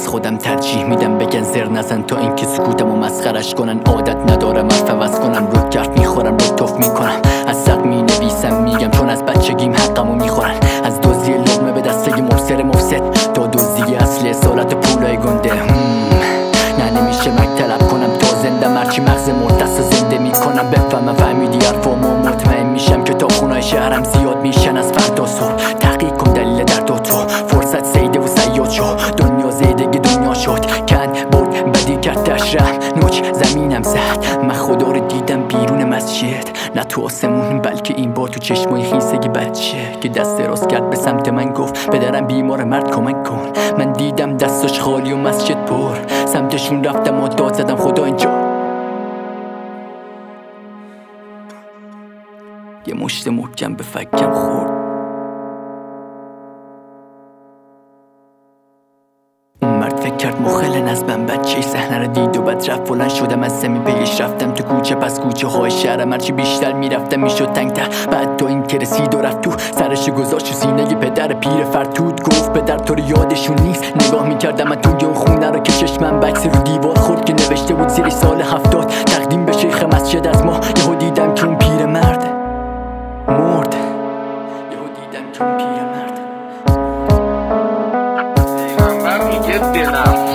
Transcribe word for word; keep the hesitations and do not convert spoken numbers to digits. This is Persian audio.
از خودم ترجیح میدم بگن زر نزن تا اینکه سکوتم و مسخرش کنن. عادت ندارم حرف عوض کنم، رو گرد میخورم رو توف میکنم. از سق مینویسم میگم چون از بچگیم حقمو میخورن. از دزدی لقمه به دسته مبصر مفسد تا دزدی اصلی اصالت پولای گنده. نه نمیشه مک طلب کنم تا زنده مرچی مغز مرتس زنده میکنم. بفهمم فهمیدی حرفامو مطمئن میشم که تا خونای شهرم زیاد میشن از فردا صبح. تحقیق کن دلیل درد و تو فرصت سیده و سیاد شد. دنیا زیدگی دنیا شد کند برد بدی کرد تشرم نوچ زمینم زد. من خدا رو دیدم بیرون مسجد، نه تو آسمون بلکه این با تو چشمای خیسگی بچه که دست راست کرد به سمت من گفت پدرم بیمار مرد کمک کن. من دیدم دستش خالی و مسجد پر، سمتشون رفتم و داد زدم خدا اینجا. یه مشت محکم به فکم خورد. اون مرد فکر کرد مخلن از من بچه صحنه رو دید و بد رفت. بلند شدم از زمین پیش رفتم تو کوچه پس کوچه های شهرم. هرچی بیشتر میرفتم میشد تنگتر، بعد تا این که رسید و رفت تو سرش گذاشت و سینه پدر پیر فرتود. گفت پدر تو رو یادشون نیست. نگاه میکردم من توی اون خونه رو که چشمم بکس رو دیوار خورد که نوشته بود زیر سال هفتاد تقدیم به شیخ مسجد از ما. یهو دیدم که اون پیر مرد مرد. یهو دیدم که اون پیر مرد پیغمبر میگه دلم